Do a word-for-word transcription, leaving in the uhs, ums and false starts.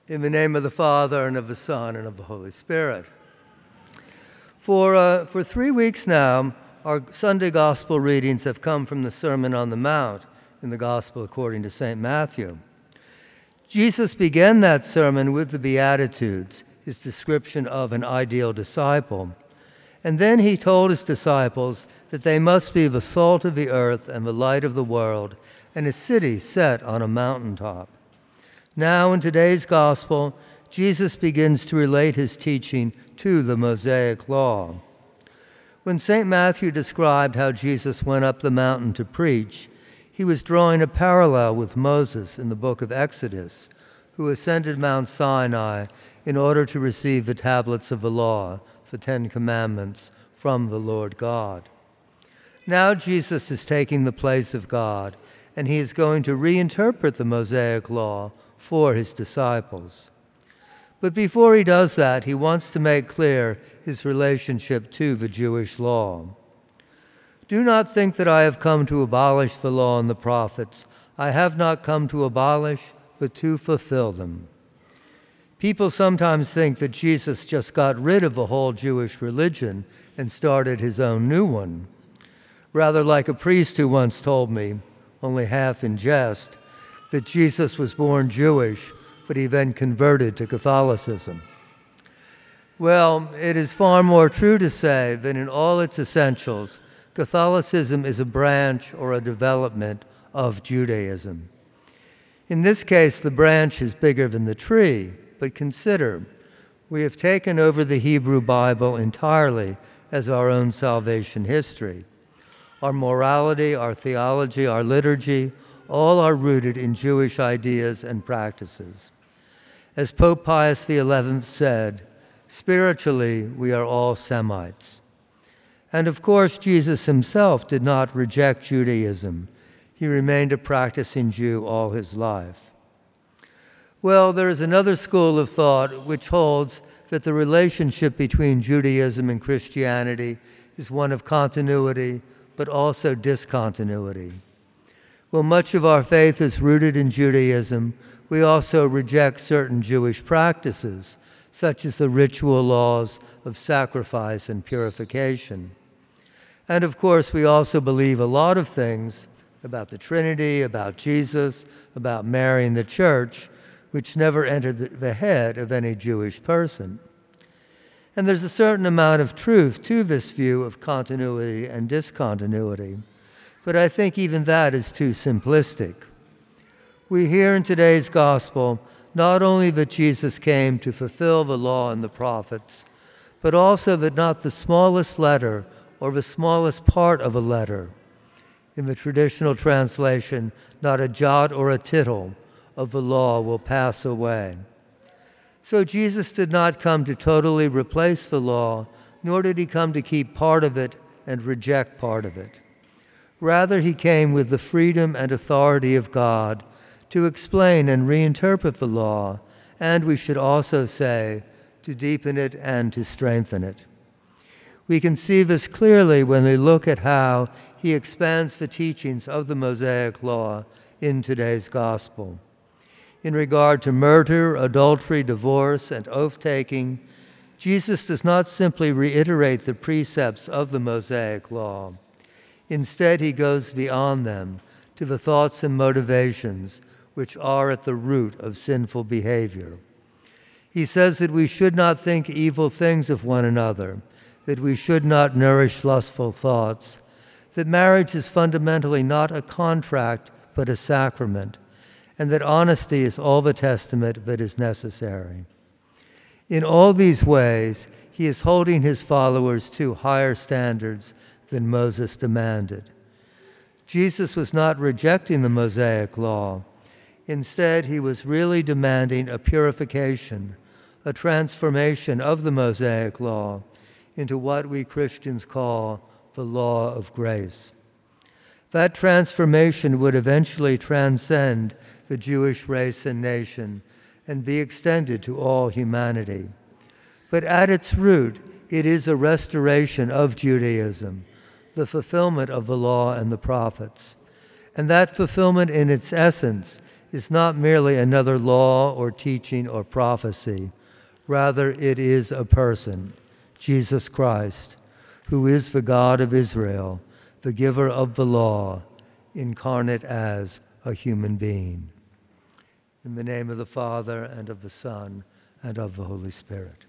In the name of the Father, and of the Son, and of the Holy Spirit. For, uh, for three weeks now, our Sunday Gospel readings have come from the Sermon on the Mount in the Gospel according to Saint Matthew. Jesus began that sermon with the Beatitudes, his description of an ideal disciple. And then he told his disciples that they must be the salt of the earth and the light of the world, and a city set on a mountaintop. Now, in today's Gospel, Jesus begins to relate his teaching to the Mosaic Law. When Saint Matthew described how Jesus went up the mountain to preach, he was drawing a parallel with Moses in the book of Exodus, who ascended Mount Sinai in order to receive the tablets of the law, the Ten Commandments, from the Lord God. Now Jesus is taking the place of God, and he is going to reinterpret the Mosaic Law for his disciples. But before he does that, he wants to make clear his relationship to the Jewish law. Do not think that I have come to abolish the law and the prophets. I have not come to abolish, but to fulfill them. People sometimes think that Jesus just got rid of the whole Jewish religion and started his own new one. Rather like a priest who once told me, only half in jest, that Jesus was born Jewish, but he then converted to Catholicism. Well, it is far more true to say that in all its essentials, Catholicism is a branch or a development of Judaism. In this case, the branch is bigger than the tree, but consider, we have taken over the Hebrew Bible entirely as our own salvation history. Our morality, our theology, our liturgy, all are rooted in Jewish ideas and practices. As Pope Pius the eleventh said, spiritually, we are all Semites. And of course, Jesus himself did not reject Judaism. He remained a practicing Jew all his life. Well, there is another school of thought which holds that the relationship between Judaism and Christianity is one of continuity, but also discontinuity. While much of our faith is rooted in Judaism, we also reject certain Jewish practices, such as the ritual laws of sacrifice and purification. And of course, we also believe a lot of things about the Trinity, about Jesus, about Mary and the Church, which never entered the head of any Jewish person. And there's a certain amount of truth to this view of continuity and discontinuity. But I think even that is too simplistic. We hear in today's gospel not only that Jesus came to fulfill the law and the prophets, but also that not the smallest letter or the smallest part of a letter, in the traditional translation, not a jot or a tittle of the law will pass away. So Jesus did not come to totally replace the law, nor did he come to keep part of it and reject part of it. Rather, he came with the freedom and authority of God to explain and reinterpret the law, and we should also say, to deepen it and to strengthen it. We can see this clearly when we look at how he expands the teachings of the Mosaic Law in today's gospel. In regard to murder, adultery, divorce, and oath-taking, Jesus does not simply reiterate the precepts of the Mosaic Law. Instead, he goes beyond them to the thoughts and motivations which are at the root of sinful behavior. He says that we should not think evil things of one another, that we should not nourish lustful thoughts, that marriage is fundamentally not a contract but a sacrament, and that honesty is all the testament that is necessary. In all these ways, he is holding his followers to higher standards than Moses demanded. Jesus was not rejecting the Mosaic Law. Instead, he was really demanding a purification, a transformation of the Mosaic Law into what we Christians call the law of grace. That transformation would eventually transcend the Jewish race and nation and be extended to all humanity. But at its root, it is a restoration of Judaism, the fulfillment of the law and the prophets. And that fulfillment in its essence is not merely another law or teaching or prophecy. Rather, it is a person, Jesus Christ, who is the God of Israel, the giver of the law, incarnate as a human being. In the name of the Father, and of the Son, and of the Holy Spirit.